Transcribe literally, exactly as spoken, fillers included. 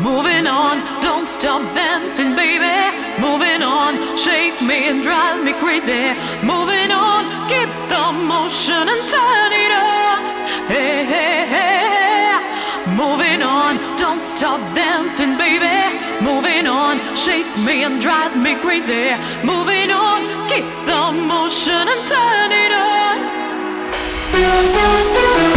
Moving on, don't stop dancing, baby. Moving on, shake me and drive me crazy. Moving on, keep the motion and turn it on. Hey, hey, hey. Moving on, don't stop dancing, baby. Moving on, shake me and drive me crazy. Moving on, keep the motion and turn it on.